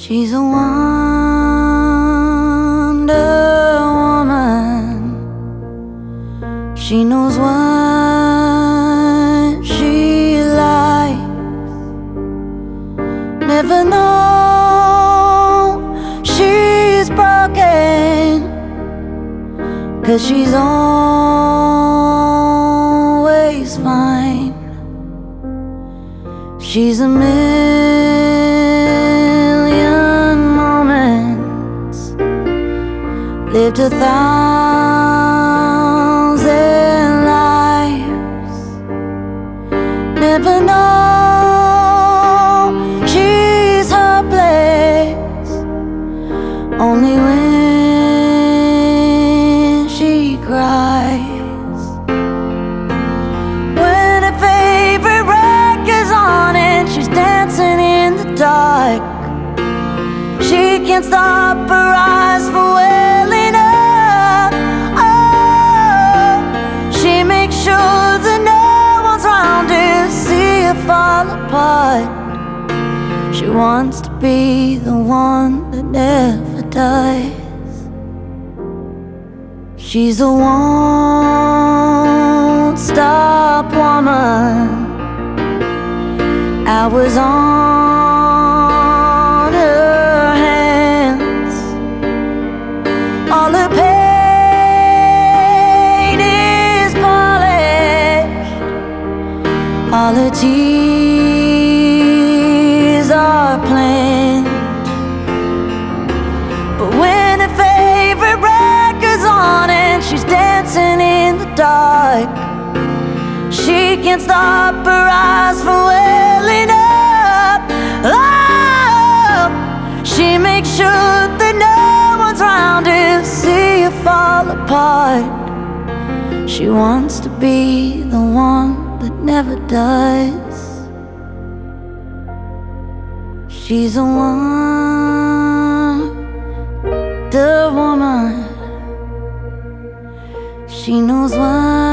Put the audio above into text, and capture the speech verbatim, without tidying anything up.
She's a Wonder Woman. She knows what she likes. Never know she's broken, 'cause she's always fine. She's a million moments, lived a thousand lives. Never know she's hopeless, only when she cries. When her favorite record's on and she's dancing in the dark, she can't stop her eyes from welling up. Oh, she makes sure that no one's around to see her fall apart. She wants to be the one that never dies. She's a won't stop woman. Hours on her hands, all her pain is polished, all her tears are planned. But when her favorite record's on and she's dancing in the dark, she can't stop her eyes from welling up. Oh, she makes sure that no one's around to see her fall apart. She wants to be the one that never does. She's a Wonder Woman. She knows what